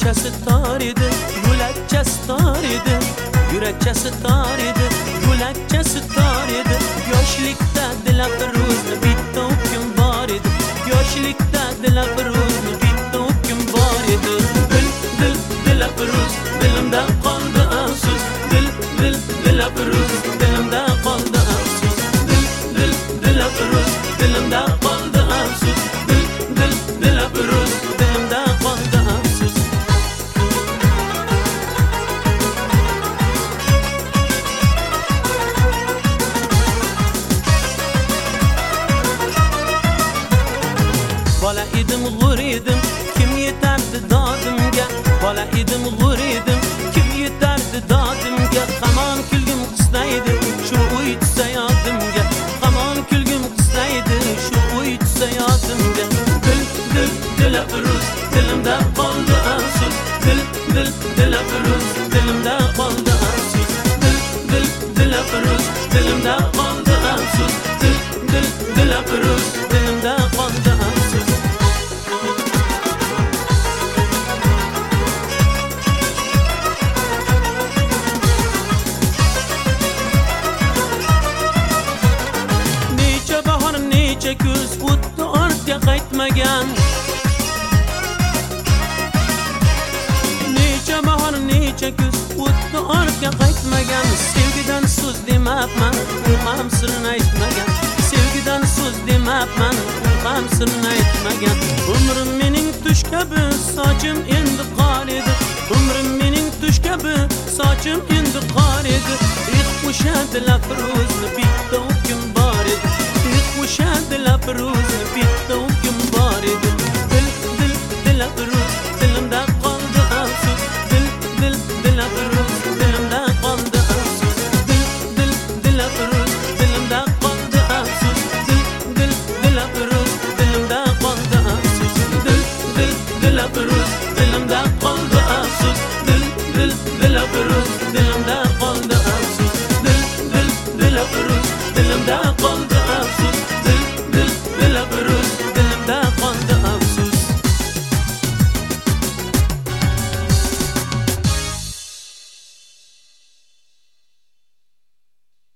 Yurakchasi tor edi, yo'lakchasi tor edi. Yurakchasi tor edi, yo'lakchasi tor edi. Yoshlikda Dilafruzni bitta o'pkim bor edi. Yoshlikda Dilafruzni bitta o'pkim bor edi. Dilafruz, dilimda qoldi afsus. Dilafruz, dilimda qoldi afsus. Dilafruz, dilimda qoldi afsus. Dilafruz, dilimda qoldi afsus. Bola edim, g'ur edim, kim yetardi dodimga? Bola edim, g'ur edim, kim yetardi dodimga? Hamon kulgim qistaydi, shu uy tusa yodimga. Hamon kulgim qistaydi, shu uy tusa yodimga. Dilafruz, dilimda qoldi afsus. Dilafruz, dilimda qoldi afsus. Dilafruz, dilimda qoldi afsus. Dilafruz, dilimda qoldi afsus. Necha bahor, necha kuz o'tdi, ortga qaytmagan. Necha bahor, necha kuz o'tdi, ortga qaytmagan. Sevgidan so'z demabman, u ham sirni aytmagan. Sevgidan so'z demabman, u ham sirni aytmagan. Umrim mening tush kabi, sochim endi qor edi. Umrim mening tush kabi, sochim endi qor edi. O'sha Dilafruzni bitta o'pkim bor edi. O'sha Dilafruzni bitta